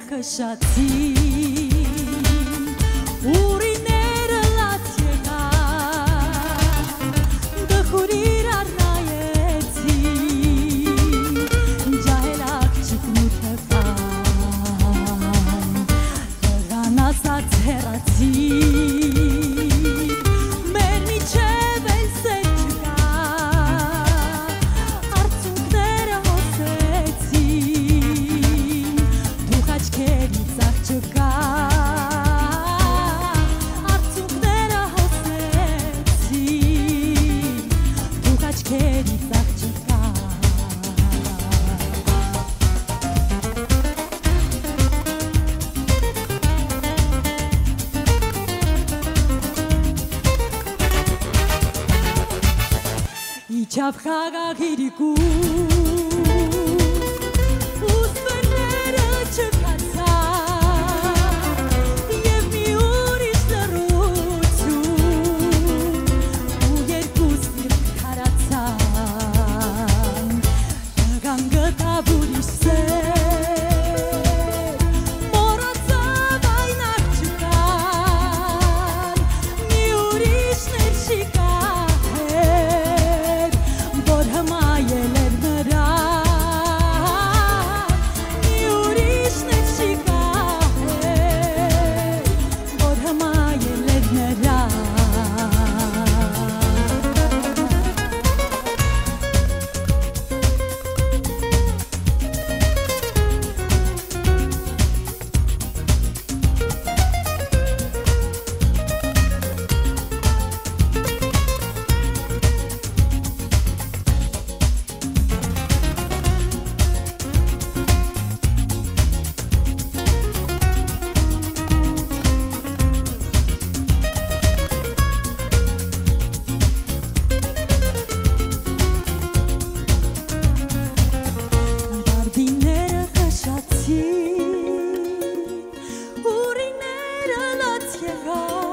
խշացի ուրիները լացյեկա դխուրիր առնայեցի ջահելակ չիկնու թվան դրանասած հեռացի Իջավ խաղաղիրիկու ուսվերները չկացա և մի ուրիշ լռություն ու երկուս միրգ քարացան տղան գտավ ուրիշ սեր մոռացավ այն աղջկան մի ուրիշներ շիկա Ուրիները լաց եղա